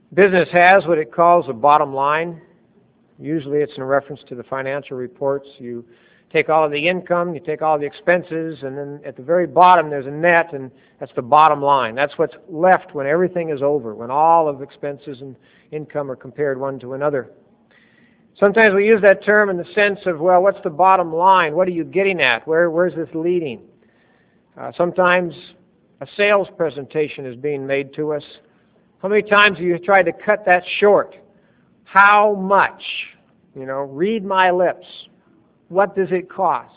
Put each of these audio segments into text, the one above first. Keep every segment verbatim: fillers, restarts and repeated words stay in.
Business has what it calls a bottom line. Usually it's in reference to the financial reports. You take all of the income, you take all the expenses, and then at the very bottom there's a net, and that's the bottom line. That's what's left when everything is over, when all of expenses and income are compared one to another. Sometimes we use that term in the sense of, well, what's the bottom line? What are you getting at? Where, where's this leading? Uh, sometimes a sales presentation is being made to us. How many times have you tried to cut that short? How much? You know, read my lips. What does it cost?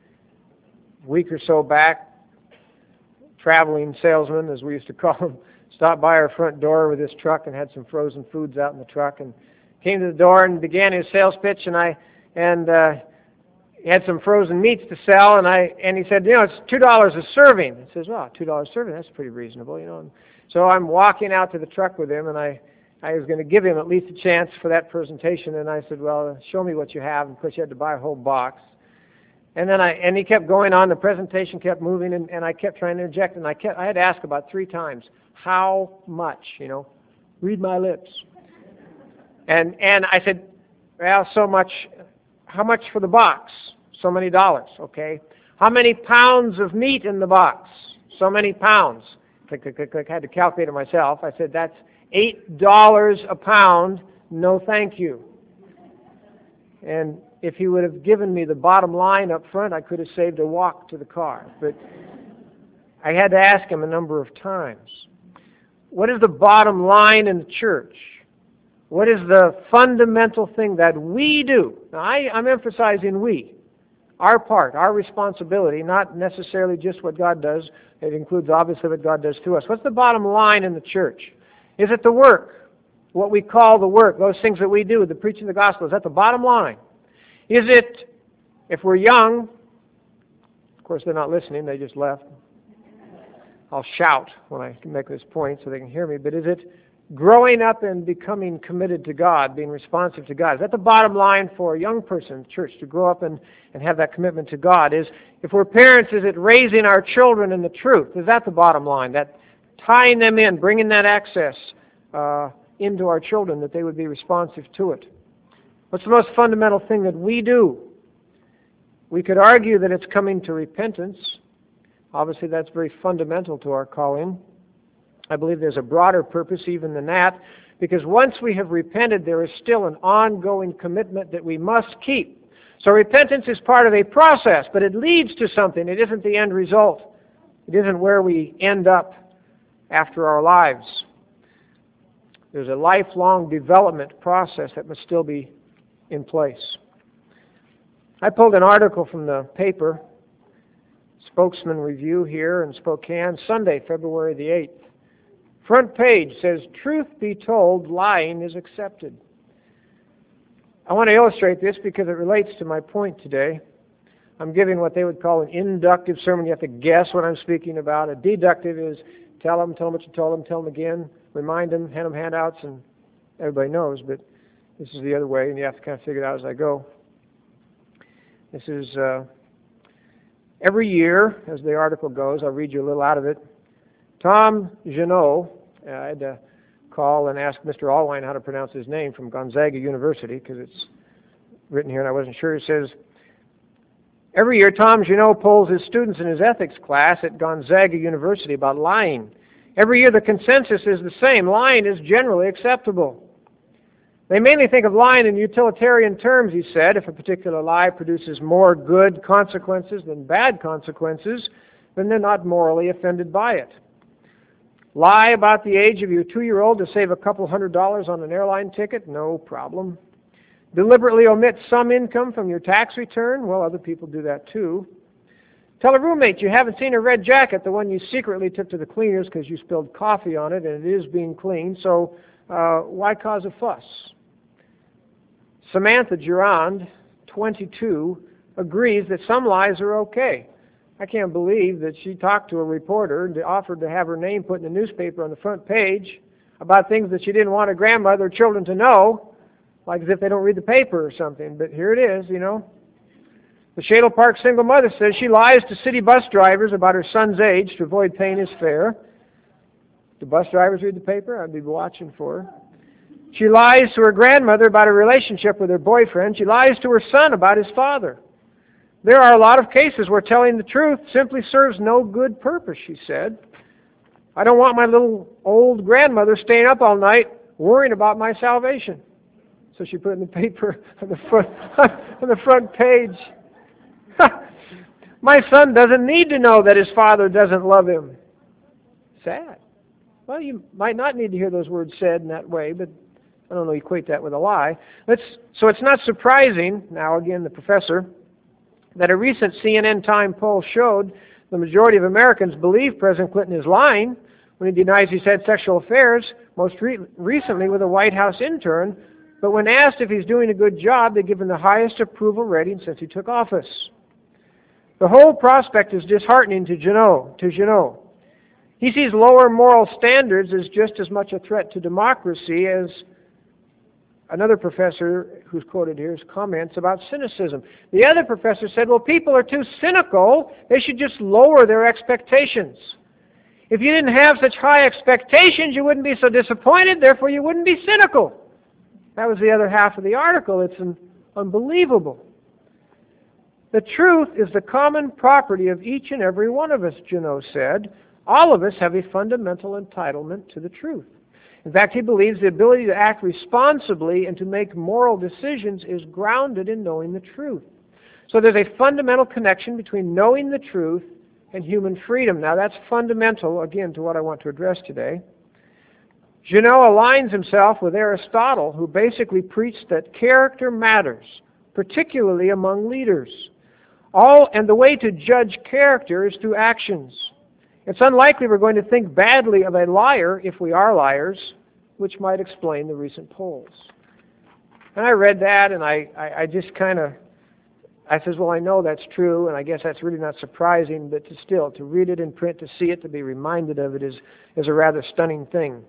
A week or so back, traveling salesman, as we used to call him, stopped by our front door with his truck and had some frozen foods out in the truck, and came to the door and began his sales pitch, and I and uh, he had some frozen meats to sell, and I and he said, you know, it's two dollars a serving. I says, well, two dollars a serving, that's pretty reasonable, you know. And so I'm walking out to the truck with him, and I I was going to give him at least a chance for that presentation, and I said, well, show me what you have. And of course, you had to buy a whole box. And then I and he kept going on. The presentation kept moving, and, and I kept trying to interject, and I kept I had to ask about three times, how much? You know, read my lips. And and I said, well, so much. How much for the box? So many dollars. Okay. How many pounds of meat in the box? So many pounds. Click, click, click, click. I had to calculate it myself. I said, that's eight dollars a pound. No, thank you. And if he would have given me the bottom line up front, I could have saved a walk to the car. But I had to ask him a number of times. What is the bottom line in the church? What is the fundamental thing that we do? Now, I, I'm emphasizing we. Our part, our responsibility, not necessarily just what God does. It includes obviously what God does to us. What's the bottom line in the church? Is it the work? What we call the work, those things that we do, the preaching of the gospel, is that the bottom line? Is it, if we're young, of course they're not listening, they just left. I'll shout when I make this point so they can hear me, but is it growing up and becoming committed to God, being responsive to God? Is that the bottom line for a young person in church, to grow up and, and have that commitment to God? Is, if we're parents, is it raising our children in the truth? Is that the bottom line? That tying them in, bringing that access uh, into our children, that they would be responsive to it? What's the most fundamental thing that we do? We could argue that it's coming to repentance. Obviously, that's very fundamental to our calling. I believe there's a broader purpose even than that, because once we have repented, there is still an ongoing commitment that we must keep. So repentance is part of a process, but it leads to something. It isn't the end result. It isn't where we end up after our lives. There's a lifelong development process that must still be in place. I pulled an article from the paper, Spokesman Review here in Spokane, Sunday, February the eighth. Front page says, truth be told, lying is accepted. I want to illustrate this because it relates to my point today. I'm giving what they would call an inductive sermon. You have to guess what I'm speaking about. A deductive is tell them, tell them what you told them, tell them again, remind them, hand them handouts, and everybody knows, but this is the other way, and you have to kind of figure it out as I go. This is uh, every year, as the article goes, I'll read you a little out of it. Tom Jeannot, uh, I had to call and ask Mister Allwine how to pronounce his name from Gonzaga University, because it's written here and I wasn't sure. He says, every year Tom Jeannot polls his students in his ethics class at Gonzaga University about lying. Every year the consensus is the same. Lying is generally acceptable. They mainly think of lying in utilitarian terms, he said. If a particular lie produces more good consequences than bad consequences, then they're not morally offended by it. Lie about the age of your two-year-old to save a couple hundred dollars on an airline ticket? No problem. Deliberately omit some income from your tax return? Well, other people do that too. Tell a roommate you haven't seen a red jacket, the one you secretly took to the cleaners because you spilled coffee on it and it is being cleaned, so uh, why cause a fuss? Samantha Durand, twenty-two, agrees that some lies are okay. I can't believe that she talked to a reporter and offered to have her name put in the newspaper on the front page about things that she didn't want her grandmother or children to know, like as if they don't read the paper or something. But here it is, you know. The Shadle Park single mother says she lies to city bus drivers about her son's age to avoid paying his fare. Do bus drivers read the paper? I'd be watching for her. She lies to her grandmother about a relationship with her boyfriend. She lies to her son about his father. There are a lot of cases where telling the truth simply serves no good purpose, she said. I don't want my little old grandmother staying up all night worrying about my salvation. So she put it in the paper on the front, on the front page. My son doesn't need to know that his father doesn't love him. Sad. Well, you might not need to hear those words said in that way, but I don't know, equate that with a lie. Let's, so it's not surprising, now again the professor, that a recent C N N Time poll showed the majority of Americans believe President Clinton is lying when he denies he's had sexual affairs, most re- recently with a White House intern, but when asked if he's doing a good job, they give him the highest approval rating since he took office. The whole prospect is disheartening to Jeannot. To Jeannot. He sees lower moral standards as just as much a threat to democracy as another professor who's quoted here's comments about cynicism. The other professor said, well, people are too cynical. They should just lower their expectations. If you didn't have such high expectations, you wouldn't be so disappointed, therefore you wouldn't be cynical. That was the other half of the article. It's an unbelievable. The truth is the common property of each and every one of us, Jeannot said. All of us have a fundamental entitlement to the truth. In fact, he believes the ability to act responsibly and to make moral decisions is grounded in knowing the truth. So there's a fundamental connection between knowing the truth and human freedom. Now that's fundamental, again, to what I want to address today. Jeannot aligns himself with Aristotle, who basically preached that character matters, particularly among leaders. All, and the way to judge character is through actions. It's unlikely we're going to think badly of a liar if we are liars, which might explain the recent polls. And I read that, and I, I, I just kind of, I says, well, I know that's true, and I guess that's really not surprising, but to still, to read it in print, to see it, to be reminded of it is, is a rather stunning thing.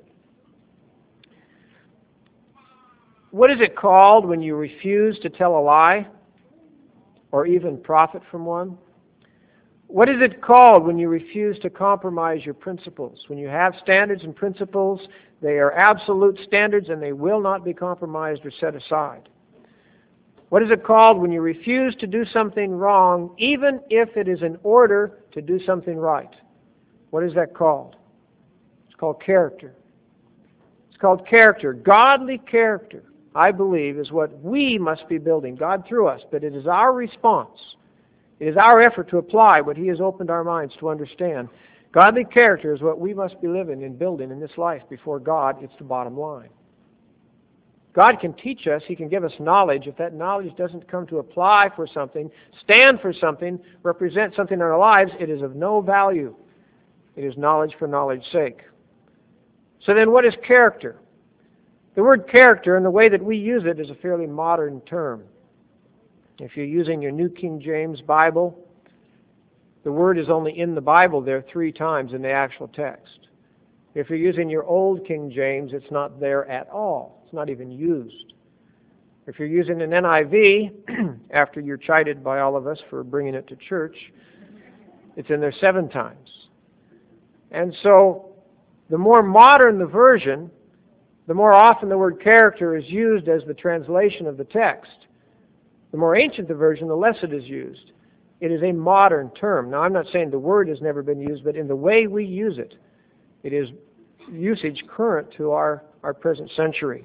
What is it called when you refuse to tell a lie or even profit from one? What is it called when you refuse to compromise your principles? When you have standards and principles, they are absolute standards and they will not be compromised or set aside. What is it called when you refuse to do something wrong, even if it is in order to do something right? What is that called? It's called character. It's called character. Godly character, I believe, is what we must be building, God through us, but it is our response. It is our effort to apply what He has opened our minds to understand. Godly character is what we must be living and building in this life before God. It's the bottom line. God can teach us. He can give us knowledge. If that knowledge doesn't come to apply for something, stand for something, represent something in our lives, it is of no value. It is knowledge for knowledge's sake. So then what is character? The word character, and the way that we use it, is a fairly modern term. If you're using your New King James Bible, the word is only in the Bible there three times in the actual text. If you're using your Old King James, it's not there at all. It's not even used. If you're using an N I V, after you're chided by all of us for bringing it to church, it's in there seven times. And so, the more modern the version, the more often the word character is used as the translation of the text. The more ancient the version, the less it is used. It is a modern term. Now, I'm not saying the word has never been used, but in the way we use it, it is usage current to our, our present century.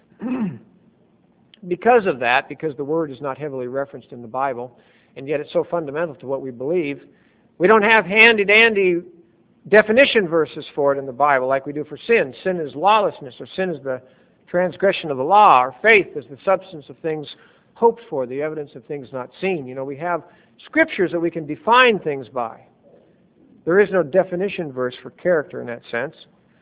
Because of that, because the word is not heavily referenced in the Bible, and yet it's so fundamental to what we believe, we don't have handy-dandy definition verses for it in the Bible like we do for sin. Sin is lawlessness, or sin is the transgression of the law, or faith is the substance of things hoped for, the evidence of things not seen. You know, we have scriptures that we can define things by. There is no definition verse for character in that sense.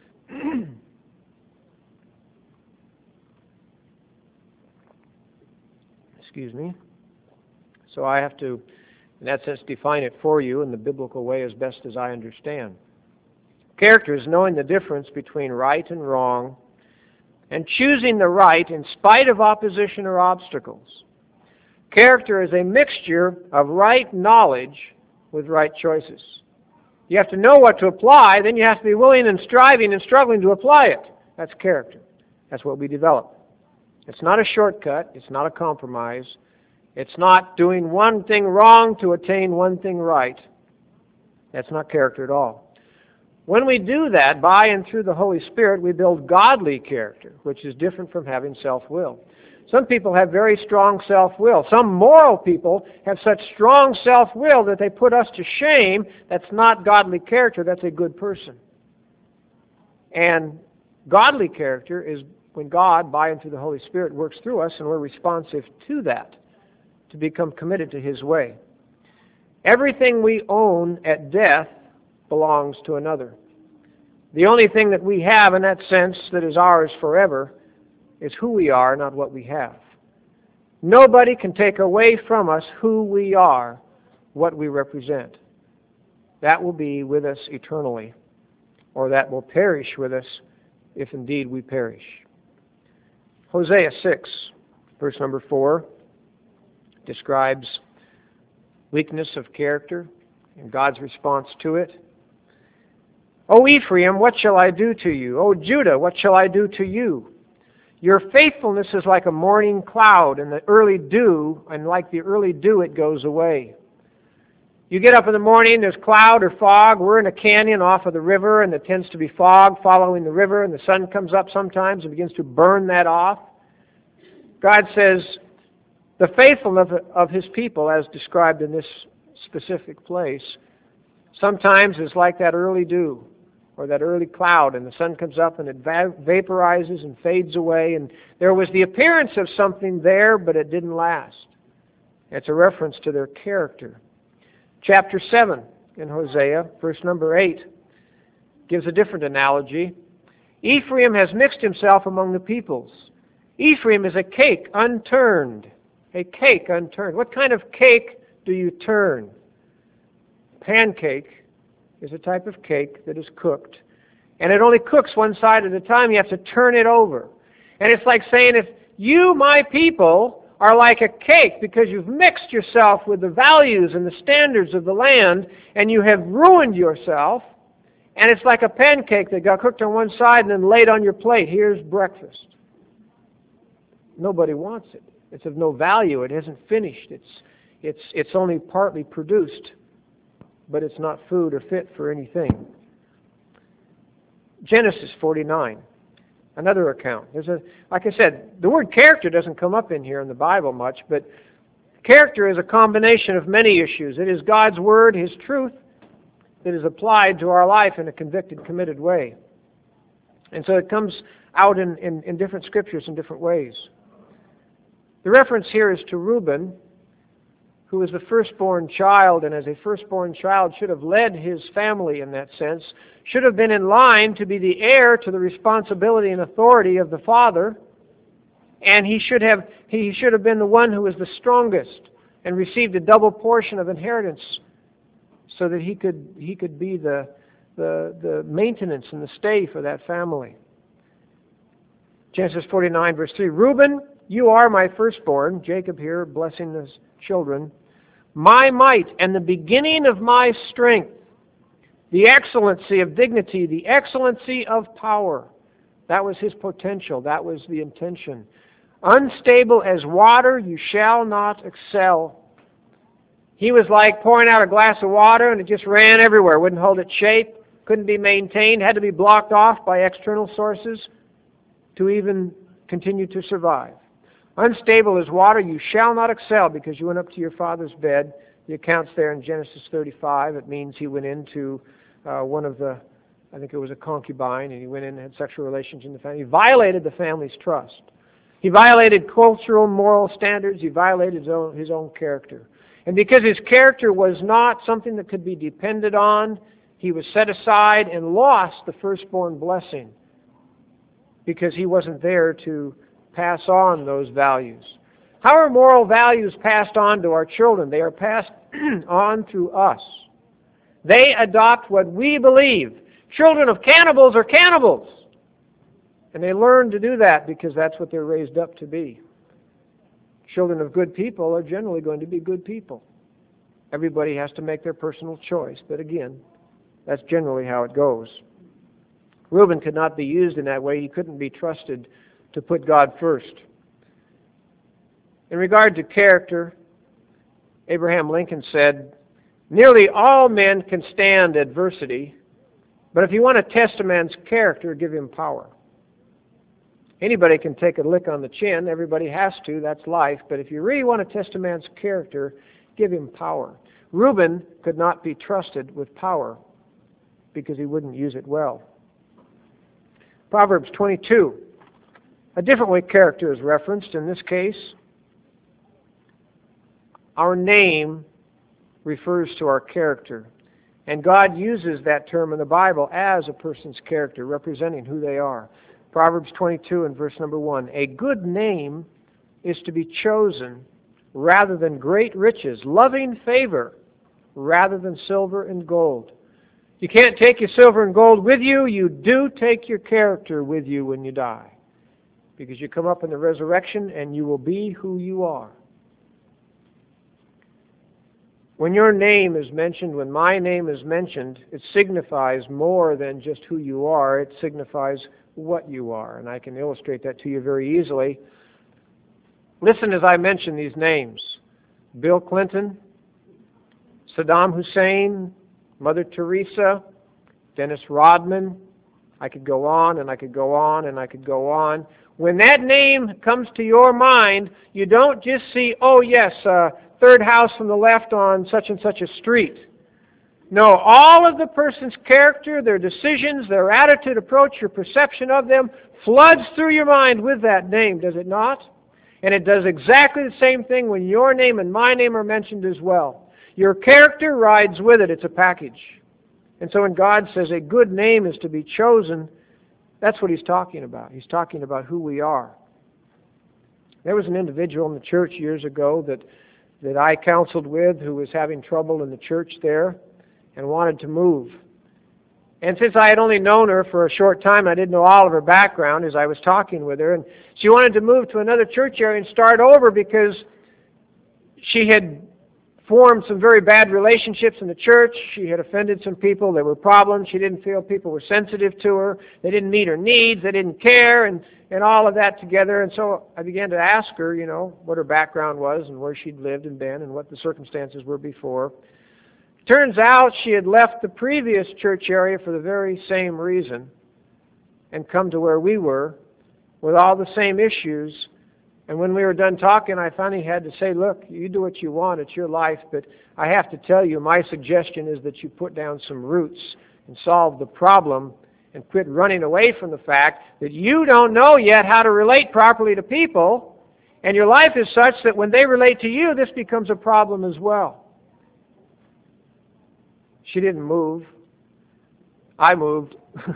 Excuse me. So I have to, in that sense, define it for you in the biblical way as best as I understand. Character is knowing the difference between right and wrong and choosing the right in spite of opposition or obstacles. Character is a mixture of right knowledge with right choices. You have to know what to apply, then you have to be willing and striving and struggling to apply it. That's character. That's what we develop. It's not a shortcut. It's not a compromise. It's not doing one thing wrong to attain one thing right. That's not character at all. When we do that, by and through the Holy Spirit, we build godly character, which is different from having self-will. Some people have very strong self-will. Some moral people have such strong self-will that they put us to shame. That's not godly character. That's a good person. And godly character is when God, by and through the Holy Spirit, works through us and we're responsive to that, to become committed to His way. Everything we own at death belongs to another. The only thing that we have in that sense that is ours forever is who we are, not what we have. Nobody can take away from us who we are, what we represent. That will be with us eternally, or that will perish with us if indeed we perish. Hosea six, verse number four, describes weakness of character and God's response to it. O Ephraim, what shall I do to you? O Judah, what shall I do to you? Your faithfulness is like a morning cloud and the early dew, and like the early dew it goes away. You get up in the morning, there's cloud or fog. We're in a canyon off of the river, and there tends to be fog following the river, and the sun comes up sometimes and begins to burn that off. God says the faithfulness of His people, as described in this specific place, sometimes is like that early dew or that early cloud, and the sun comes up and it va- vaporizes and fades away, and there was the appearance of something there, but it didn't last. It's a reference to their character. Chapter seven in Hosea, verse number eight, gives a different analogy. Ephraim has mixed himself among the peoples. Ephraim is a cake unturned. A cake unturned. What kind of cake do you turn? Pancake is a type of cake that is cooked. And it only cooks one side at a time. You have to turn it over. And it's like saying, if you, my people, are like a cake because you've mixed yourself with the values and the standards of the land, and you have ruined yourself, and it's like a pancake that got cooked on one side and then laid on your plate. Here's breakfast. Nobody wants it. It's of no value. It isn't finished. It's, it's, it's only partly produced, but it's not food or fit for anything. Genesis forty-nine, another account. There's a, like I said, the word character doesn't come up in here in the Bible much, but character is a combination of many issues. It is God's Word, His truth, that is applied to our life in a convicted, committed way. And so it comes out in, in, in different scriptures in different ways. The reference here is to Reuben, who was the firstborn child, and as a firstborn child should have led his family in that sense, should have been in line to be the heir to the responsibility and authority of the father, and he should have he should have been the one who was the strongest and received a double portion of inheritance so that he could he could be the the, the maintenance and the stay for that family. Genesis forty-nine, verse three, Reuben, you are my firstborn, Jacob here blessing his children, my might and the beginning of my strength, the excellency of dignity, the excellency of power. That was his potential. That was the intention. Unstable as water, you shall not excel. He was like pouring out a glass of water and it just ran everywhere. Wouldn't hold its shape, couldn't be maintained, had to be blocked off by external sources to even continue to survive. Unstable as water, you shall not excel because you went up to your father's bed. The account's there in Genesis thirty-five. It means he went into uh, one of the, I think it was a concubine, and he went in and had sexual relations in the family. He violated the family's trust. He violated cultural, moral standards. He violated his own, his own character. And because his character was not something that could be depended on, he was set aside and lost the firstborn blessing because he wasn't there to pass on those values. How are moral values passed on to our children? They are passed on through us. They adopt what we believe. Children of cannibals are cannibals. And they learn to do that because that's what they're raised up to be. Children of good people are generally going to be good people. Everybody has to make their personal choice, but again, that's generally how it goes. Reuben could not be used in that way. He couldn't be trusted to put God first. In regard to character, Abraham Lincoln said, "Nearly all men can stand adversity, but if you want to test a man's character, give him power." Anybody can take a lick on the chin. Everybody has to. That's life. But if you really want to test a man's character, give him power. Reuben could not be trusted with power because he wouldn't use it well. Proverbs twenty-two. A different way character is referenced. In this case, our name refers to our character. And God uses that term in the Bible as a person's character, representing who they are. Proverbs twenty-two and verse number one. A good name is to be chosen rather than great riches, loving favor rather than silver and gold. You can't take your silver and gold with you. You do take your character with you when you die, because you come up in the resurrection and you will be who you are. When your name is mentioned, when my name is mentioned, it signifies more than just who you are. It signifies what you are. And I can illustrate that to you very easily. Listen as I mention these names. Bill Clinton, Saddam Hussein, Mother Teresa, Dennis Rodman. I could go on and I could go on and I could go on. When that name comes to your mind, you don't just see, oh yes, uh, third house from the left on such and such a street. No, all of the person's character, their decisions, their attitude, approach, your perception of them floods through your mind with that name, does it not? And it does exactly the same thing when your name and my name are mentioned as well. Your character rides with it. It's a package. And so when God says a good name is to be chosen, that's what He's talking about. He's talking about who we are. There was an individual in the church years ago that, that I counseled with who was having trouble in the church there and wanted to move. And since I had only known her for a short time, I didn't know all of her background as I was talking with her. And she wanted to move to another church area and start over because she had formed some very bad relationships in the church. She had offended some people. There were problems. She didn't feel people were sensitive to her. They didn't meet her needs. They didn't care, and, and all of that together. And so I began to ask her, you know, what her background was and where she'd lived and been and what the circumstances were before. Turns out she had left the previous church area for the very same reason and come to where we were with all the same issues. And when we were done talking, I finally had to say, look, you do what you want. It's your life. But I have to tell you, my suggestion is that you put down some roots and solve the problem and quit running away from the fact that you don't know yet how to relate properly to people. And your life is such that when they relate to you, this becomes a problem as well. She didn't move. I moved.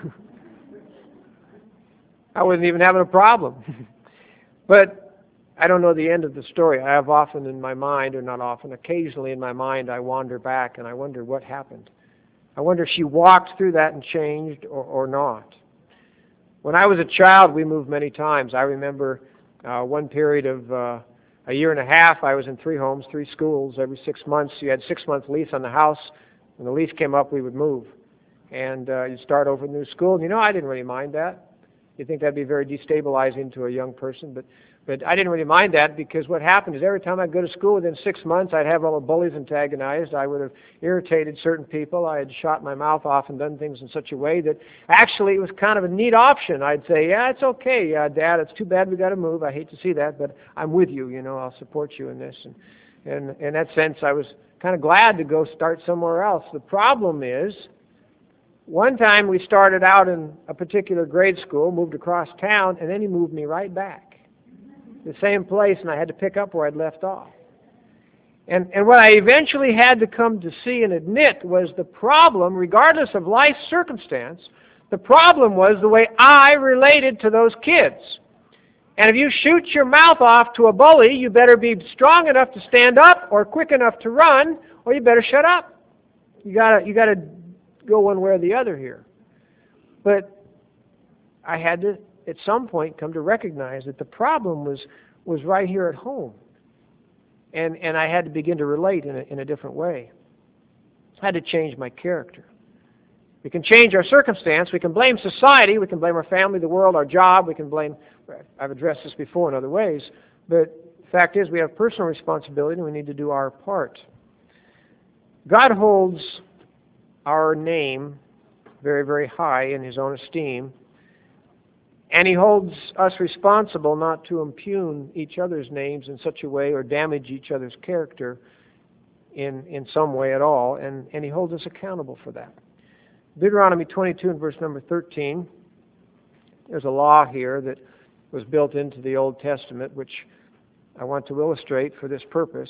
I wasn't even having a problem. But I don't know the end of the story. I have often in my mind, or not often, occasionally in my mind, I wander back and I wonder what happened. I wonder if she walked through that and changed or, or not. When I was a child, we moved many times. I remember uh, one period of uh, a year and a half, I was in three homes, three schools. Every six months, you had a six-month lease on the house. When the lease came up, we would move. And uh, you'd start over a new school. And you know, I didn't really mind that. You'd think that'd be very destabilizing to a young person. But, but I didn't really mind that, because what happened is every time I'd go to school within six months, I'd have all the bullies antagonized. I would have irritated certain people. I had shot my mouth off and done things in such a way that actually it was kind of a neat option. I'd say, yeah, it's okay, uh, Dad, it's too bad we got to move. I hate to see that, but I'm with you. You know, I'll support you in this. And, and in that sense, I was kind of glad to go start somewhere else. The problem is, one time we started out in a particular grade school, moved across town, and then he moved me right back. The same place, and I had to pick up where I'd left off. And, and what I eventually had to come to see and admit was the problem, regardless of life's circumstance, the problem was the way I related to those kids. And if you shoot your mouth off to a bully, you better be strong enough to stand up or quick enough to run, or you better shut up. You gotta, you gotta go one way or the other here. But I had to, at some point, come to recognize that the problem was, was right here at home. And, and I had to begin to relate in a, in a different way. I had to change my character. We can change our circumstance. We can blame society. We can blame our family, the world, our job. We can blame, I've addressed this before in other ways, but the fact is we have personal responsibility and we need to do our part. God holds our name very, very high in His own esteem, and He holds us responsible not to impugn each other's names in such a way or damage each other's character in, in some way at all, and, and He holds us accountable for that. Deuteronomy twenty-two and verse number thirteen, there's a law here that was built into the Old Testament, which I want to illustrate for this purpose.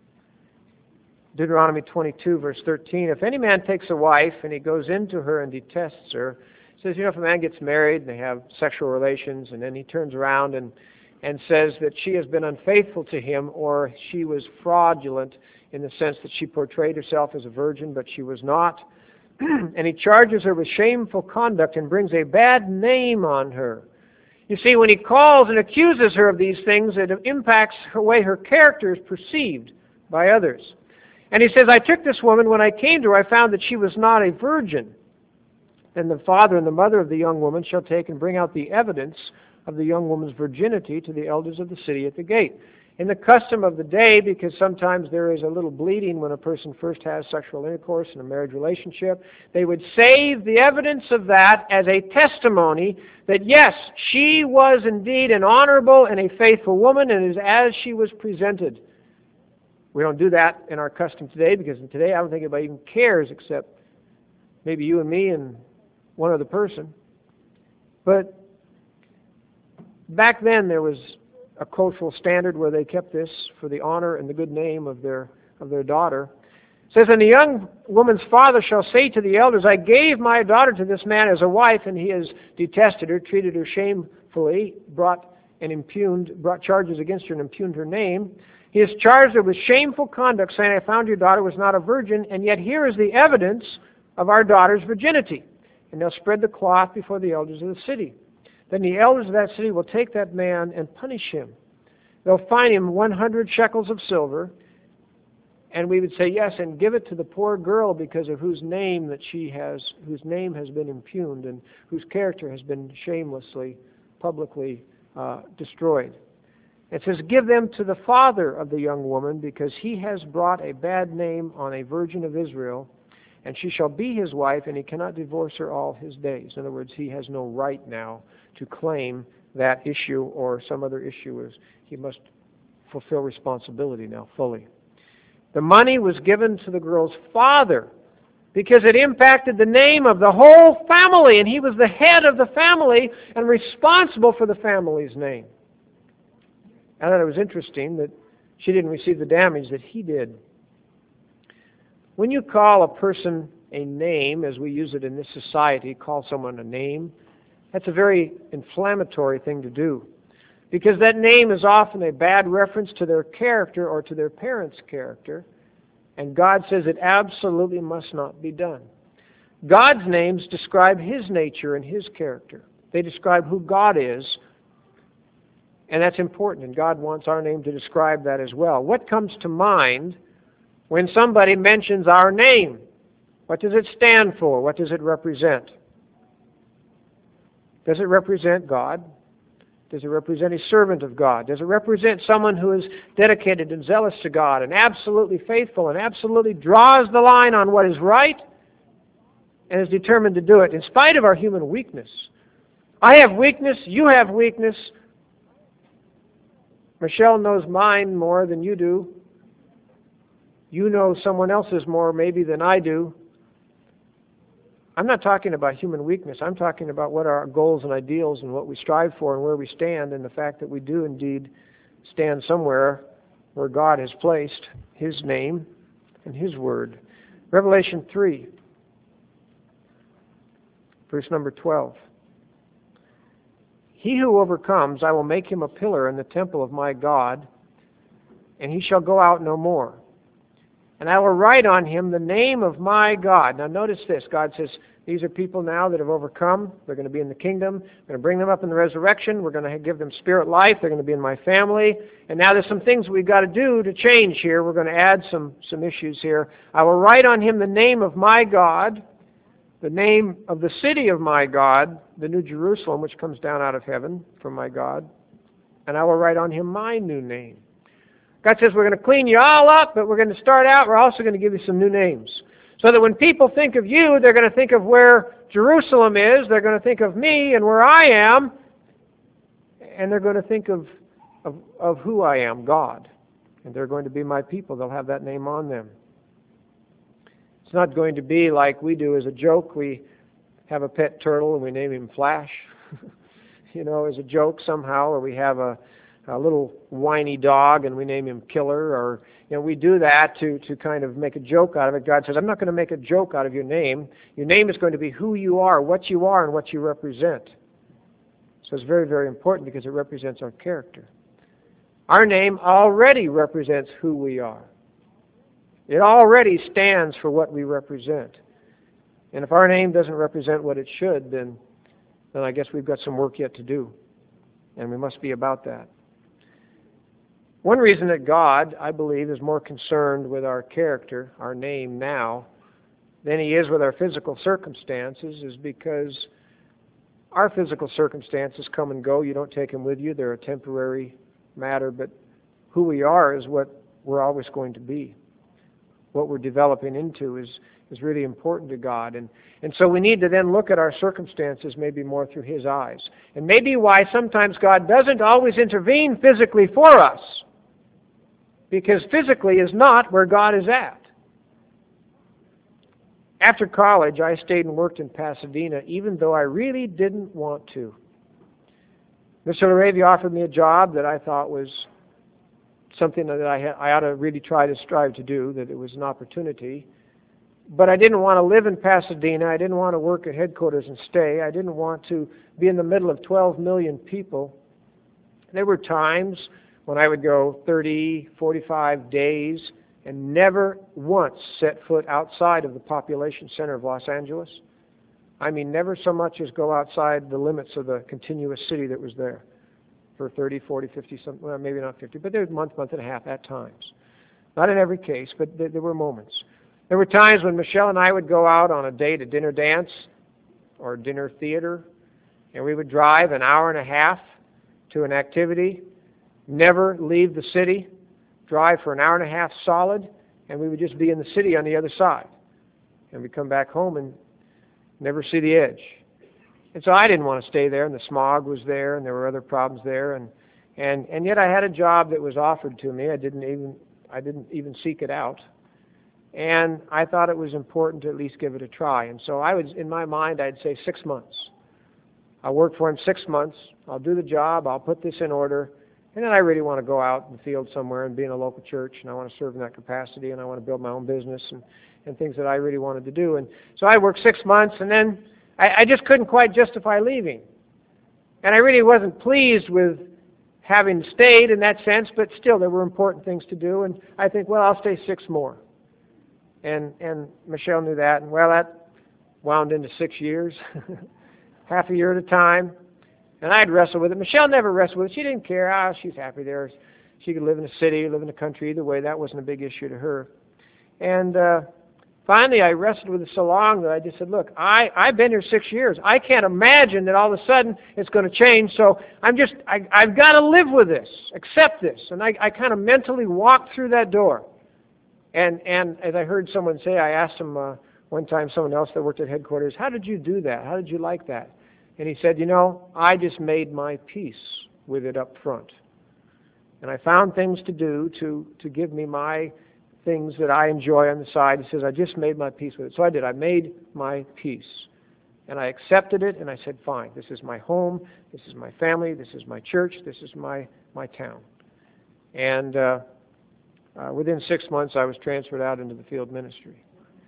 Deuteronomy twenty-two, verse thirteen, if any man takes a wife and he goes into her and detests her, it says, you know, if a man gets married and they have sexual relations and then he turns around and, and says that she has been unfaithful to him or she was fraudulent in the sense that she portrayed herself as a virgin but she was not, and he charges her with shameful conduct and brings a bad name on her. You see, when he calls and accuses her of these things, it impacts the way her character is perceived by others. And he says, I took this woman, when I came to her, I found that she was not a virgin. Then the father and the mother of the young woman shall take and bring out the evidence of the young woman's virginity to the elders of the city at the gate. In the custom of the day, because sometimes there is a little bleeding when a person first has sexual intercourse in a marriage relationship, they would save the evidence of that as a testimony that yes, she was indeed an honorable and a faithful woman, and is as she was presented. We don't do that in our custom today, because today I don't think anybody even cares except maybe you and me and one other person. But back then there was a cultural standard where they kept this for the honor and the good name of their of their daughter. It says, and the young woman's father shall say to the elders, I gave my daughter to this man as a wife, and he has detested her, treated her shamefully, brought and impugned, brought charges against her and impugned her name. He has charged her with shameful conduct, saying, I found your daughter was not a virgin, and yet here is the evidence of our daughter's virginity. And they'll spread the cloth before the elders of the city. Then the elders of that city will take that man and punish him. They'll fine him one hundred shekels of silver, and we would say, yes, and give it to the poor girl because of whose name that she has, whose name has been impugned and whose character has been shamelessly, publicly uh, destroyed. It says, give them to the father of the young woman because he has brought a bad name on a virgin of Israel, and she shall be his wife, and he cannot divorce her all his days. In other words, he has no right now to claim that issue or some other issue. Is he must fulfill responsibility now fully. The money was given to the girl's father because it impacted the name of the whole family, and he was the head of the family and responsible for the family's name. I thought it was interesting that she didn't receive the damage that he did. When you call a person a name, as we use it in this society, call someone a name, that's a very inflammatory thing to do, because that name is often a bad reference to their character or to their parents' character, and God says it absolutely must not be done. God's names describe His nature and His character. They describe who God is, and that's important, and God wants our name to describe that as well. What comes to mind when somebody mentions our name? What does it stand for? What does it represent? Does it represent God? Does it represent a servant of God? Does it represent someone who is dedicated and zealous to God and absolutely faithful and absolutely draws the line on what is right and is determined to do it in spite of our human weakness? I have weakness. You have weakness. Michelle knows mine more than you do. You know someone else's more maybe than I do. I'm not talking about human weakness. I'm talking about what are our goals and ideals and what we strive for and where we stand, and the fact that we do indeed stand somewhere where God has placed His name and His word. Revelation three, verse number twelve. He who overcomes, I will make him a pillar in the temple of my God, and he shall go out no more. And I will write on him the name of my God. Now notice this. God says, these are people now that have overcome. They're going to be in the kingdom. I'm going to bring them up in the resurrection. We're going to give them spirit life. They're going to be in my family. And now there's some things we've got to do to change here. We're going to add some, some issues here. I will write on him the name of my God, the name of the city of my God, the New Jerusalem, which comes down out of heaven from my God, and I will write on him my new name. God says, we're going to clean you all up, but we're going to start out, we're also going to give you some new names. So that when people think of you, they're going to think of where Jerusalem is, they're going to think of me and where I am, and they're going to think of, of, of who I am, God. And they're going to be my people. They'll have that name on them. It's not going to be like we do as a joke. We have a pet turtle and we name him Flash, you know, as a joke somehow, or we have a a little whiny dog and we name him Killer, or you know, we do that to, to kind of make a joke out of it. God says, I'm not going to make a joke out of your name. Your name is going to be who you are, what you are, and what you represent. So it's very, very important because it represents our character. Our name already represents who we are. It already stands for what we represent. And if our name doesn't represent what it should, then, then I guess we've got some work yet to do. And we must be about that. One reason that God, I believe, is more concerned with our character, our name now, than he is with our physical circumstances is because our physical circumstances come and go. You don't take them with you. They're a temporary matter. But who we are is what we're always going to be. What we're developing into is, is really important to God. And, and so we need to then look at our circumstances maybe more through his eyes. And maybe why sometimes God doesn't always intervene physically for us. Because physically is not where God is at. After college, I stayed and worked in Pasadena, even though I really didn't want to. Mister LaRavia offered me a job that I thought was something that I, had, I ought to really try to strive to do, that it was an opportunity. But I didn't want to live in Pasadena. I didn't want to work at headquarters and stay. I didn't want to be in the middle of twelve million people. There were times when I would go thirty, forty-five days and never once set foot outside of the population center of Los Angeles. I mean, never so much as go outside the limits of the continuous city that was there for thirty, forty, fifty, some, well, maybe not fifty, but there was a month, month and a half at times. Not in every case, but there, there were moments. There were times when Michelle and I would go out on a date, a dinner dance or dinner theater, and we would drive an hour and a half to an activity, never leave the city, drive for an hour and a half solid, and we would just be in the city on the other side. And we'd come back home and never see the edge. And so I didn't want to stay there, and the smog was there, and there were other problems there, and and and yet I had a job that was offered to me. I didn't even I didn't even seek it out, and I thought it was important to at least give it a try. And so I was, in my mind, I'd say six months. I'll work for him six months. I'll do the job. I'll put this in order. And then I really want to go out in the field somewhere and be in a local church, and I want to serve in that capacity, and I want to build my own business and, and things that I really wanted to do. And so I worked six months, and then I, I just couldn't quite justify leaving. And I really wasn't pleased with having stayed in that sense, but still there were important things to do, and I think, well, I'll stay six more. And, and Michelle knew that, and well, that wound into six years, half a year at a time. And I'd wrestle with it. Michelle never wrestled with it. She didn't care. Ah, she's happy there. She could live in a city, live in the country. Either way, that wasn't a big issue to her. And uh, finally, I wrestled with it so long that I just said, look, I, I've been here six years. I can't imagine that all of a sudden it's going to change. So I'm just, I, I've got to live with this, accept this. And I, I kind of mentally walked through that door. And, and as I heard someone say, I asked him uh, one time, someone else that worked at headquarters, how did you do that? How did you like that? And he said, you know, I just made my peace with it up front. And I found things to do to, to give me my things that I enjoy on the side. He says, I just made my peace with it. So I did. I made my peace. And I accepted it, and I said, fine, this is my home, this is my family, this is my church, this is my, my town. And uh, uh, within six months, I was transferred out into the field ministry.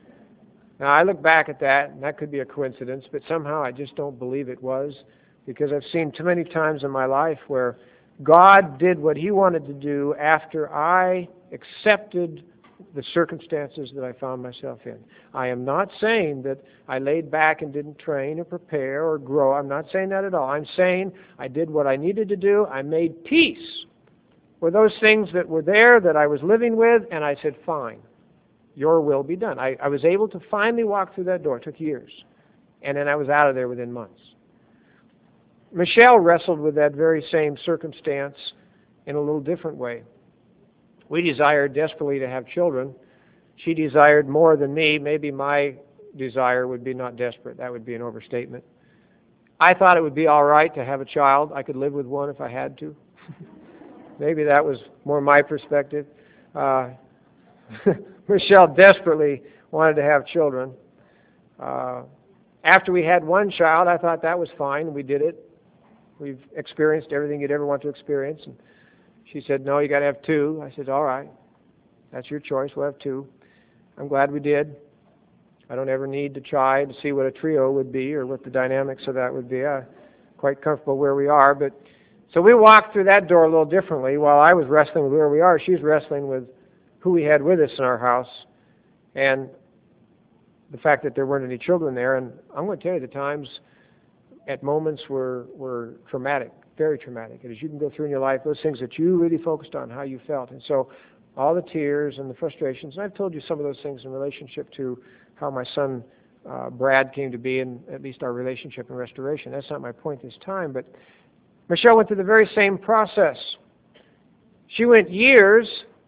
Now, I look back at that, and that could be a coincidence, but somehow I just don't believe it was, because I've seen too many times in my life where God did what he wanted to do after I accepted the circumstances that I found myself in. I am not saying that I laid back and didn't train or prepare or grow. I'm not saying that at all. I'm saying I did what I needed to do. I made peace with those things that were there that I was living with, and I said, fine. Your will be done. I, I was able to finally walk through that door. It took years. and then I was out of there within months. Michelle wrestled with that very same circumstance in a little different way. We desired desperately to have children. She desired more than me. Maybe my desire would be not desperate. That would be an overstatement. I thought it would be all right to have a child. I could live with one if I had to. Maybe that was more my perspective. Uh, Michelle desperately wanted to have children. Uh, after we had one child, I thought that was fine. We did it. We've experienced everything you'd ever want to experience. And she said, no, you got to have two. I said, all right. That's your choice. We'll have two. I'm glad we did. I don't ever need to try to see what a trio would be or what the dynamics of that would be. I'm quite comfortable where we are. But so we walked through that door a little differently. While I was wrestling with where we are, she's wrestling with who we had with us in our house and the fact that there weren't any children there. And I'm going to tell you, the times at moments were, were traumatic, very traumatic. And as you can go through in your life, those things that you really focused on, how you felt. And so all the tears and the frustrations, and I've told you some of those things in relationship to how my son uh, Brad came to be, and at least our relationship and restoration. That's not my point this time, but Michelle went through the very same process. She went years,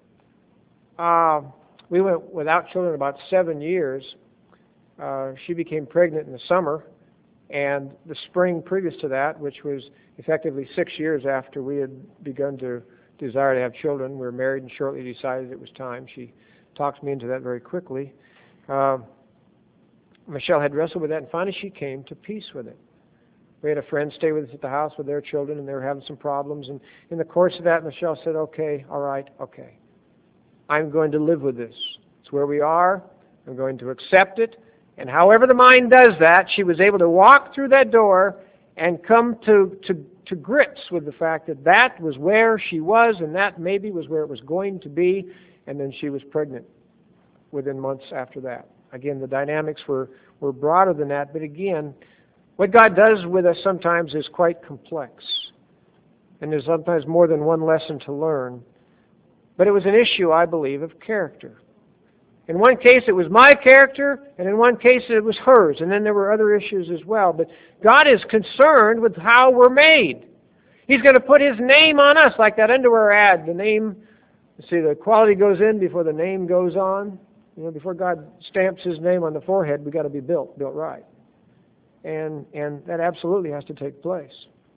uh, we went without children about seven years. Uh, she became pregnant in the summer, and the spring previous to that, which was effectively six years after we had begun to desire to have children, we were married and shortly decided it was time. She talked me into that very quickly. Uh, Michelle had wrestled with that, and finally she came to peace with it. We had a friend stay with us at the house with their children, and they were having some problems. And in the course of that, Michelle said, okay, all right, okay. I'm going to live with this. It's where we are. I'm going to accept it. And however the mind does that, she was able to walk through that door and come to, to, to grips with the fact that that was where she was, and that maybe was where it was going to be. And then she was pregnant within months after that. Again, the dynamics were, were broader than that, but again, what God does with us sometimes is quite complex. And there's sometimes more than one lesson to learn. But it was an issue, I believe, of character. In one case, it was my character, and in one case, it was hers. And then there were other issues as well. But God is concerned with how we're made. He's going to put His name on us, like that underwear ad. The name, you see, the quality goes in before the name goes on. You know, before God stamps His name on the forehead, we've got to be built, built right. And, and that absolutely has to take place.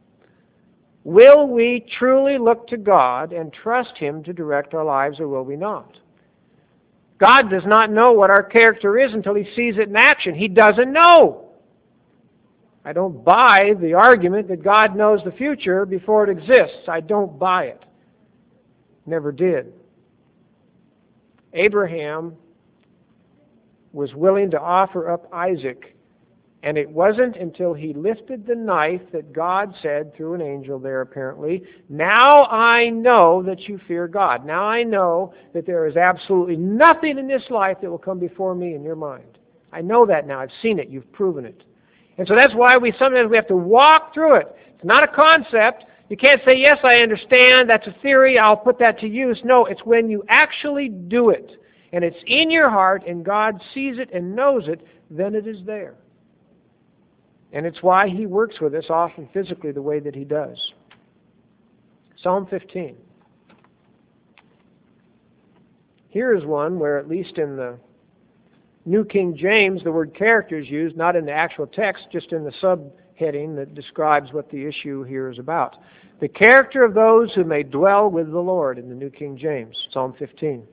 Will we truly look to God and trust Him to direct our lives, or will we not? God does not know what our character is until He sees it in action. He doesn't know. I don't buy the argument that God knows the future before it exists. I don't buy it. Never did. Abraham was willing to offer up Isaac, and it wasn't until he lifted the knife that God said, through an angel there apparently, now I know that you fear God. Now I know that there is absolutely nothing in this life that will come before me in your mind. I know that now. I've seen it. You've proven it. And so that's why we sometimes we have to walk through it. It's not a concept. You can't say, yes, I understand. That's a theory. I'll put that to use. No, it's when you actually do it, and it's in your heart, and God sees it and knows it, then it is there. And it's why He works with us often physically the way that He does. Psalm fifteen. Here is one where, at least in the New King James, the word character is used, not in the actual text, just in the subheading that describes what the issue here is about. The character of those who may dwell with the Lord, in the New King James, Psalm fifteen.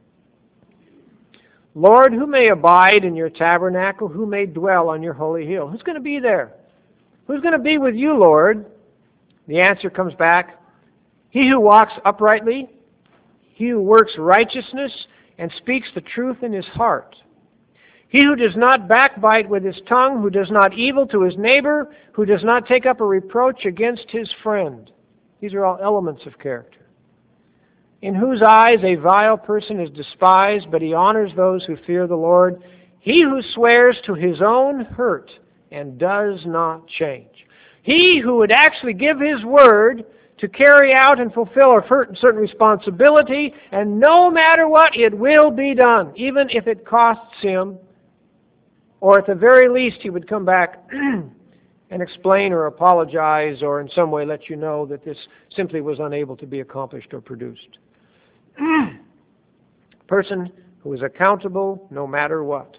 Lord, who may abide in your tabernacle? Who may dwell on your holy hill? Who's going to be there? Who's going to be with you, Lord? The answer comes back, he who walks uprightly, he who works righteousness and speaks the truth in his heart. He who does not backbite with his tongue, who does not evil to his neighbor, who does not take up a reproach against his friend. These are all elements of character. In whose eyes a vile person is despised, but he honors those who fear the Lord. He who swears to his own hurt and does not change. He who would actually give his word to carry out and fulfill a certain responsibility, and no matter what, it will be done, even if it costs him Or at the very least, he would come back and explain or apologize or in some way let you know that this simply was unable to be accomplished or produced. A person who is accountable no matter what.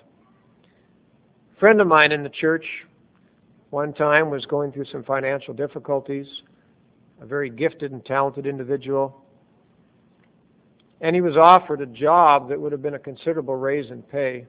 A friend of mine in the church one time was going through some financial difficulties, a very gifted and talented individual, and he was offered a job that would have been a considerable raise in pay.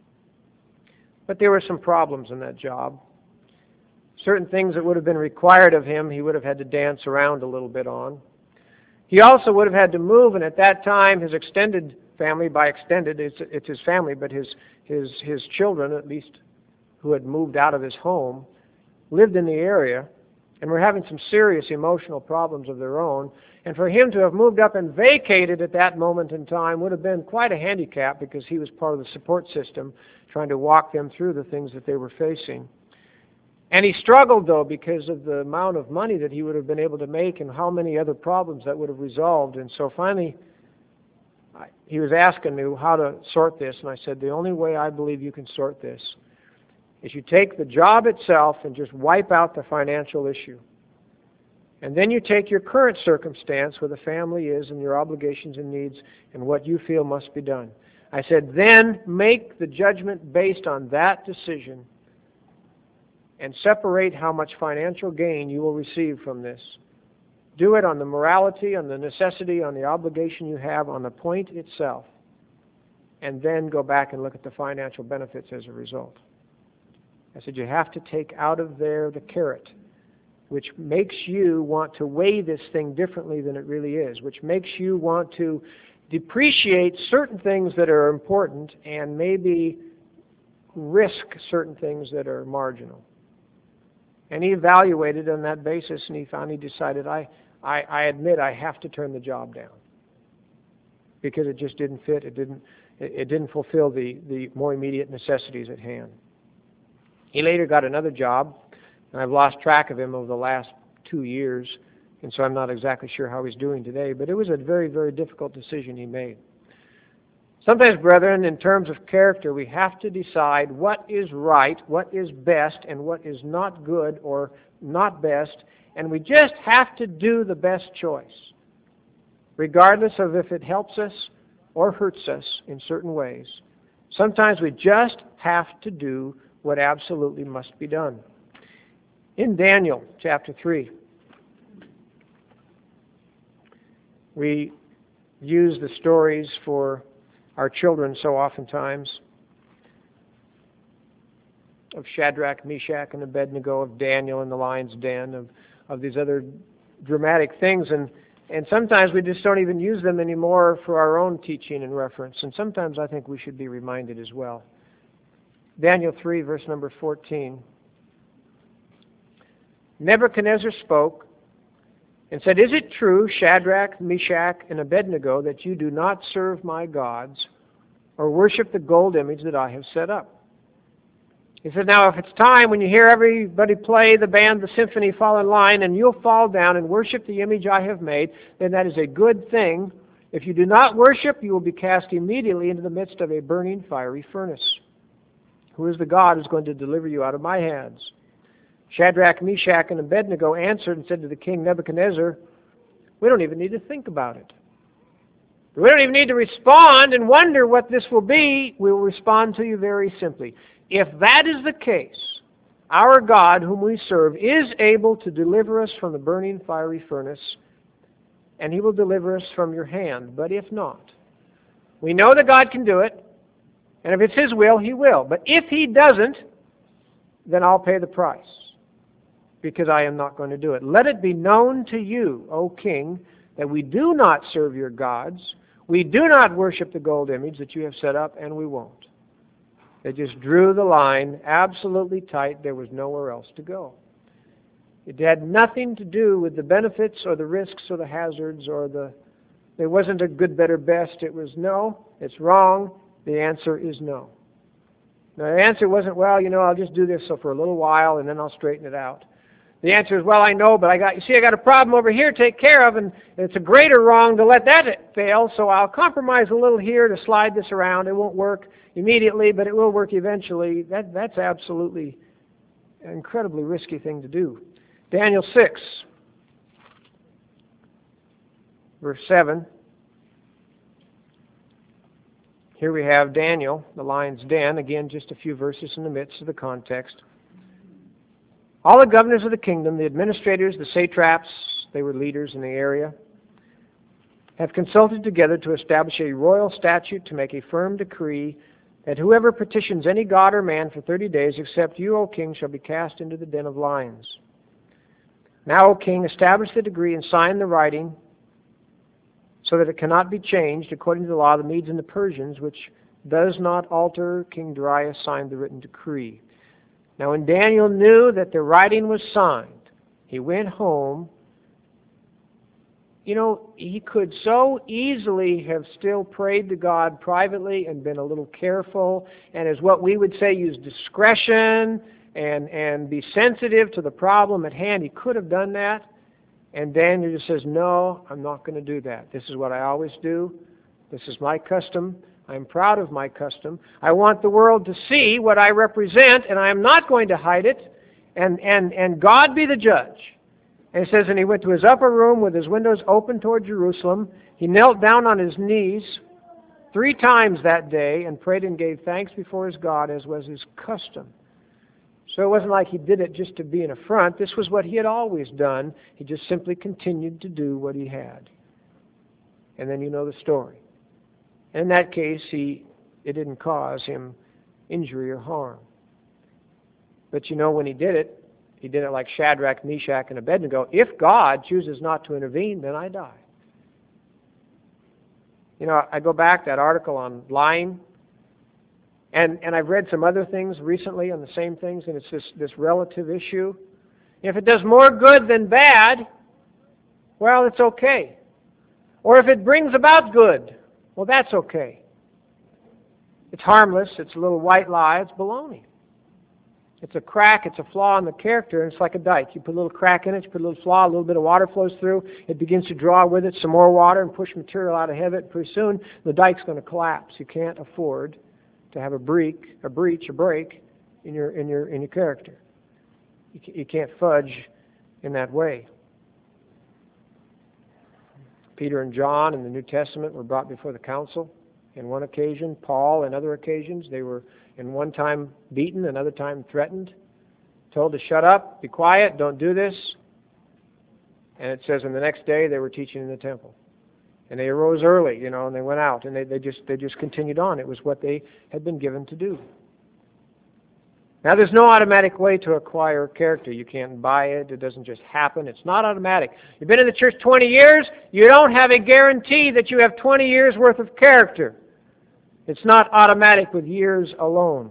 But there were some problems in that job. Certain things that would have been required of him, he would have had to dance around a little bit on. He also would have had to move, and at that time, his extended family, by extended, it's, it's his family, but his, his, his children, at least, who had moved out of his home, lived in the area, and were having some serious emotional problems of their own. And for him to have moved up and vacated at that moment in time would have been quite a handicap, because he was part of the support system, trying to walk them through the things that they were facing. And he struggled, though, because of the amount of money that he would have been able to make and how many other problems that would have resolved. And so finally, I, he was asking me how to sort this, and I said, the only way I believe you can sort this is you take the job itself and just wipe out the financial issue. And then you take your current circumstance, where the family is, and your obligations and needs, and what you feel must be done. I said, then make the judgment based on that decision and separate how much financial gain you will receive from this. Do it on the morality, on the necessity, on the obligation you have, on the point itself. And then go back and look at the financial benefits as a result. I said, you have to take out of there the carrot, which makes you want to weigh this thing differently than it really is, which makes you want to depreciate certain things that are important and maybe risk certain things that are marginal. And he evaluated on that basis, and he finally decided, I, I, I admit I have to turn the job down, because it just didn't fit. It didn't, it, it didn't fulfill the, the more immediate necessities at hand. He later got another job, and I've lost track of him over the last two years, and so I'm not exactly sure how he's doing today, but it was a very, very difficult decision he made. Sometimes, brethren, in terms of character, we have to decide what is right, what is best, and what is not good or not best, and we just have to do the best choice, regardless of if it helps us or hurts us in certain ways. Sometimes we just have to do what absolutely must be done. In Daniel chapter three, we use the stories for our children so oftentimes of Shadrach, Meshach, and Abednego, of Daniel in the lion's den, of, of these other dramatic things. And, and sometimes we just don't even use them anymore for our own teaching and reference. And sometimes I think we should be reminded as well. Daniel three, verse number fourteen. Nebuchadnezzar spoke and said, "Is it true, Shadrach, Meshach, and Abednego, that you do not serve my gods or worship the gold image that I have set up?" He said, now if it's time when you hear everybody play, the band, the symphony fall in line, and you'll fall down and worship the image I have made, then that is a good thing. If you do not worship, you will be cast immediately into the midst of a burning fiery furnace. Who is the God who is going to deliver you out of my hands? Shadrach, Meshach, and Abednego answered and said to the king Nebuchadnezzar, we don't even need to think about it. We don't even need to respond and wonder what this will be. We will respond to you very simply. If that is the case, our God, whom we serve, is able to deliver us from the burning fiery furnace, and He will deliver us from your hand. But if not, we know that God can do it, and if it's His will, He will. But if He doesn't, then I'll pay the price, because I am not going to do it. Let it be known to you, O king, that we do not serve your gods. We do not worship the gold image that you have set up, and we won't. They just drew the line absolutely tight. There was nowhere else to go. It had nothing to do with the benefits or the risks or the hazards or the... There wasn't a good, better, best. It was no, it's wrong. The answer is no. Now, the answer wasn't, well, you know, I'll just do this so for a little while and then I'll straighten it out. The answer is, well, I know, but I got, you see, I got a problem over here to take care of, and it's a greater wrong to let that fail, so I'll compromise a little here to slide this around. It won't work immediately, but it will work eventually. That, that's absolutely an incredibly risky thing to do. Daniel six, verse seven. Here we have Daniel, the lion's den. Again, just a few verses in the midst of the context. All the governors of the kingdom, the administrators, the satraps, they were leaders in the area, have consulted together to establish a royal statute to make a firm decree that whoever petitions any god or man for thirty days, except you, O king, shall be cast into the den of lions. Now, O king, establish the decree and sign the writing so that it cannot be changed according to the law of the Medes and the Persians, which does not alter. King Darius signed the written decree. Now, when Daniel knew that the writing was signed, he went home. You know, he could so easily have still prayed to God privately and been a little careful, and as what we would say, use discretion and, and be sensitive to the problem at hand. He could have done that. And Daniel just says, no, I'm not going to do that. This is what I always do. This is my custom. I'm proud of my custom. I want the world to see what I represent, and I am not going to hide it, and, and, and God be the judge. And it says, and he went to his upper room with his windows open toward Jerusalem. He knelt down on his knees three times that day and prayed and gave thanks before his God, as was his custom. So it wasn't like he did it just to be an affront. This was what he had always done. He just simply continued to do what he had. And then you know the story. In that case, he it didn't cause him injury or harm. But you know, when he did it, he did it like Shadrach, Meshach, and Abednego. If God chooses not to intervene, then I die. You know, I go back to that article on lying, and, and I've read some other things recently on the same things, and it's this, this relative issue. If it does more good than bad, well, it's okay. Or if it brings about good, well, that's okay. It's harmless. It's a little white lie. It's baloney. It's a crack. It's a flaw in the character. And it's like a dike. You put a little crack in it. You put a little flaw. A little bit of water flows through. It begins to draw with it some more water and push material out ahead of it. Pretty soon, the dike's going to collapse. You can't afford to have a break, a breach, a break in your in your in your character. You, you can't fudge in that way. Peter and John in the New Testament were brought before the council. In one occasion, Paul in other occasions, they were in one time beaten, another time threatened, told to shut up, be quiet, don't do this. And it says, and the next day they were teaching in the temple. And they arose early, you know, and they went out, and they, they just they just continued on. It was what they had been given to do. Now, there's no automatic way to acquire character. You can't buy it. It doesn't just happen. It's not automatic. You've been in the church twenty years. You don't have a guarantee that you have twenty years worth of character. It's not automatic with years alone.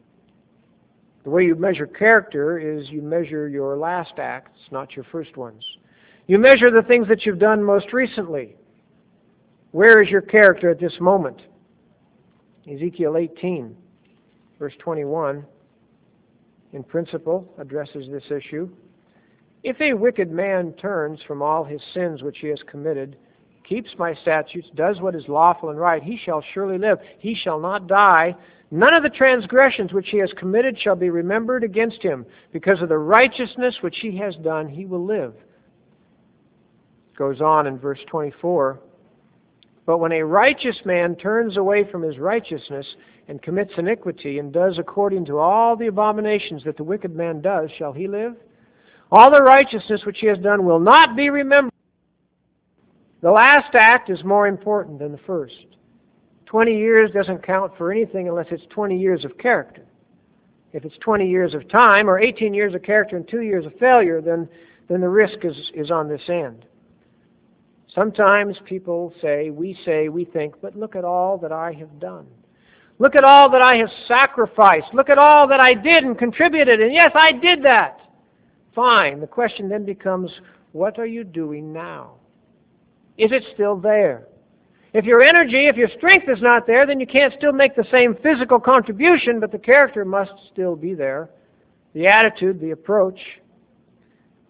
The way you measure character is you measure your last acts, not your first ones. You measure the things that you've done most recently. Where is your character at this moment? Ezekiel eighteen, verse twenty-one. In principle, addresses this issue. If a wicked man turns from all his sins which he has committed, keeps my statutes, does what is lawful and right, he shall surely live. He shall not die. None of the transgressions which he has committed shall be remembered against him. Because of the righteousness which he has done, he will live. It goes on in verse twenty-four. But when a righteous man turns away from his righteousness and commits iniquity and does according to all the abominations that the wicked man does, shall he live? All the righteousness which he has done will not be remembered. The last act is more important than the first. Twenty years doesn't count for anything unless it's twenty years of character. If it's twenty years of time or eighteen years of character and two years of failure, then, then the risk is, is on this end. Sometimes people say, we say, we think, but look at all that I have done. Look at all that I have sacrificed. Look at all that I did and contributed. And yes, I did that. Fine. The question then becomes, what are you doing now? Is it still there? If your energy, if your strength is not there, then you can't still make the same physical contribution, but the character must still be there. The attitude, the approach.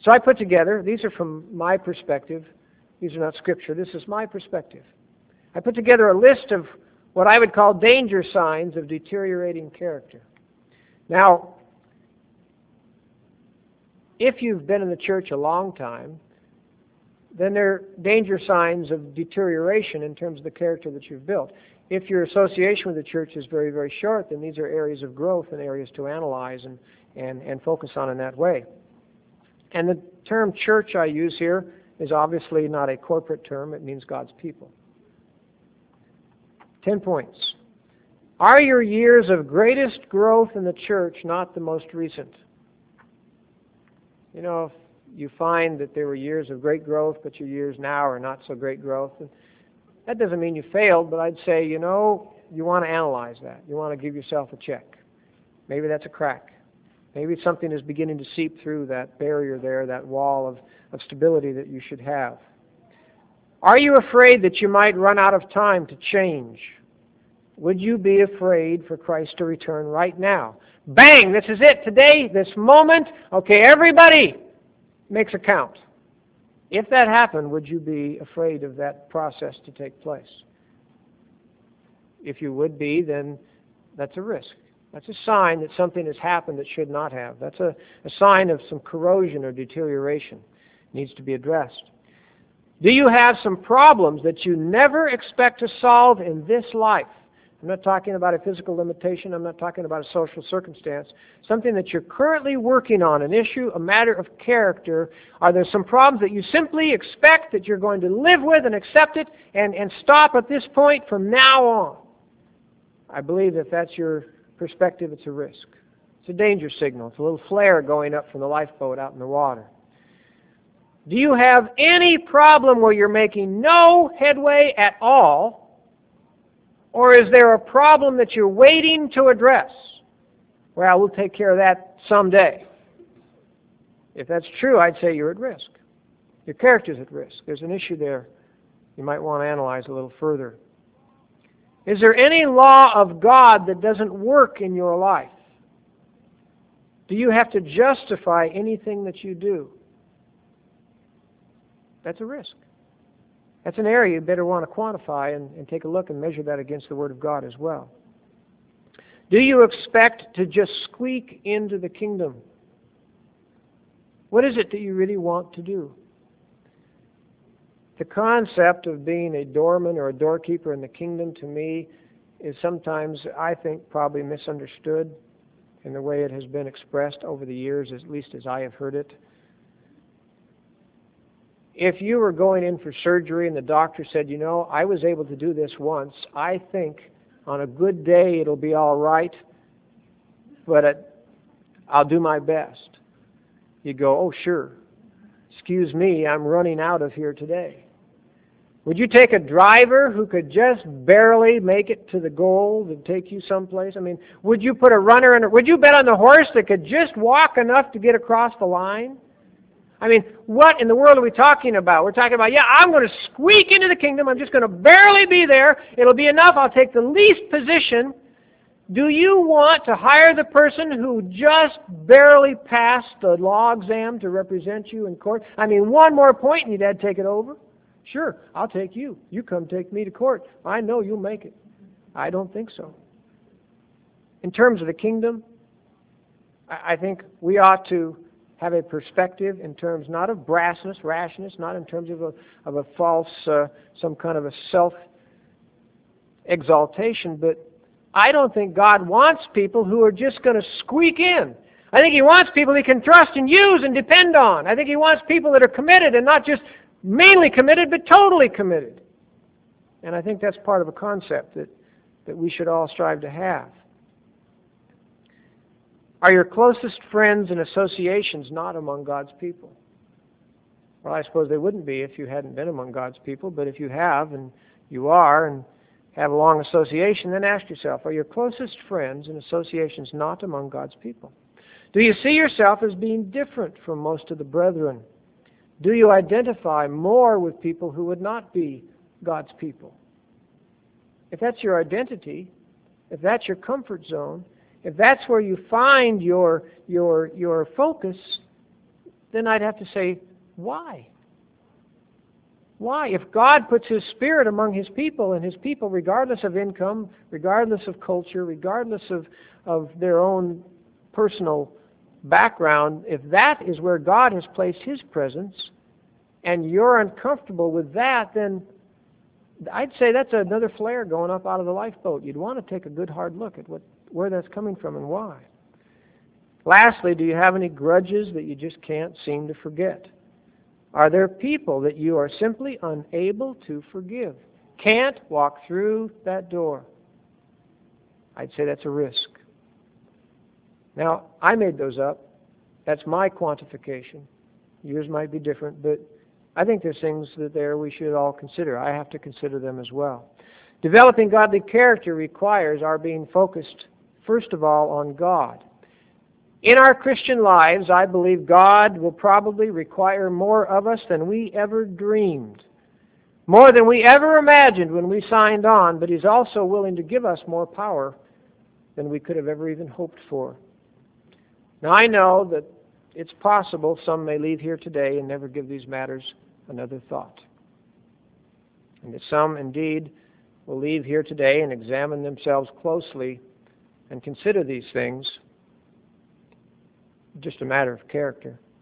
So I put together, these are from my perspective, these are not Scripture, this is my perspective. I put together a list of what I would call danger signs of deteriorating character. Now, if you've been in the church a long time, then there are danger signs of deterioration in terms of the character that you've built. If your association with the church is very, very short, then these are areas of growth and areas to analyze and, and, and focus on in that way. And the term church I use here is obviously not a corporate term. It means God's people. Ten points. Are your years of greatest growth in the church not the most recent? You know, if you find that there were years of great growth, but your years now are not so great growth, and that doesn't mean you failed, but I'd say, you know, you want to analyze that. You want to give yourself a check. Maybe that's a crack. Maybe something is beginning to seep through that barrier there, that wall of, of stability that you should have. Are you afraid that you might run out of time to change? Would you be afraid for Christ to return right now? Bang! This is it today, this moment. Okay, everybody makes a count. If that happened, would you be afraid of that process to take place? If you would be, then that's a risk. That's a sign that something has happened that should not have. That's a, a sign of some corrosion or deterioration. It needs to be addressed. Do you have some problems that you never expect to solve in this life? I'm not talking about a physical limitation. I'm not talking about a social circumstance. Something that you're currently working on, an issue, a matter of character. Are there some problems that you simply expect that you're going to live with and accept it and, and stop at this point from now on? I believe if that's your perspective, it's a risk. It's a danger signal. It's a little flare going up from the lifeboat out in the water. Do you have any problem where you're making no headway at all? Or is there a problem that you're waiting to address? Well, we'll take care of that someday. If that's true, I'd say you're at risk. Your character's at risk. There's an issue there you might want to analyze a little further. Is there any law of God that doesn't work in your life? Do you have to justify anything that you do? That's a risk. That's an area you better want to quantify and, and take a look and measure that against the Word of God as well. Do you expect to just squeak into the kingdom? What is it that you really want to do? The concept of being a doorman or a doorkeeper in the kingdom, to me, is sometimes, I think, probably misunderstood in the way it has been expressed over the years, at least as I have heard it. If you were going in for surgery and the doctor said, you know, I was able to do this once, I think on a good day it'll be all right, but it, I'll do my best. You go, oh, sure. Excuse me, I'm running out of here today. Would you take a driver who could just barely make it to the goal to take you someplace? I mean, would you put a runner in? A, would you bet on the horse that could just walk enough to get across the line? I mean, what in the world are we talking about? We're talking about, yeah, I'm going to squeak into the kingdom. I'm just going to barely be there. It'll be enough. I'll take the least position. Do you want to hire the person who just barely passed the law exam to represent you in court? I mean, one more point and you'd have to take it over. Sure, I'll take you. You come take me to court. I know you'll make it. I don't think so. In terms of the kingdom, I think we ought to have a perspective in terms not of brassness, rashness, not in terms of a, of a false, uh, some kind of a self-exaltation, but I don't think God wants people who are just going to squeak in. I think He wants people He can trust and use and depend on. I think He wants people that are committed and not just mainly committed, but totally committed. And I think that's part of a concept that, that we should all strive to have. Are your closest friends and associations not among God's people? Well, I suppose they wouldn't be if you hadn't been among God's people, but if you have, and you are, and have a long association, then ask yourself, are your closest friends and associations not among God's people? Do you see yourself as being different from most of the brethren? Do you identify more with people who would not be God's people? If that's your identity, if that's your comfort zone, if that's where you find your, your, your focus, then I'd have to say, why? Why? If God puts His Spirit among His people, and His people, regardless of income, regardless of culture, regardless of, of their own personal background, if that is where God has placed His presence, and you're uncomfortable with that, then I'd say that's another flare going up out of the lifeboat. You'd want to take a good hard look at what, where that's coming from and why. Lastly, do you have any grudges that you just can't seem to forget? Are there people that you are simply unable to forgive? Can't walk through that door? I'd say that's a risk. Now, I made those up. That's my quantification. Yours might be different, but I think there's things that there we should all consider. I have to consider them as well. Developing godly character requires our being focused, first of all, on God. In our Christian lives, I believe God will probably require more of us than we ever dreamed, more than we ever imagined when we signed on, but He's also willing to give us more power than we could have ever even hoped for. Now, I know that it's possible some may leave here today and never give these matters another thought, and that some, indeed, will leave here today and examine themselves closely and consider these things. Just a matter of character.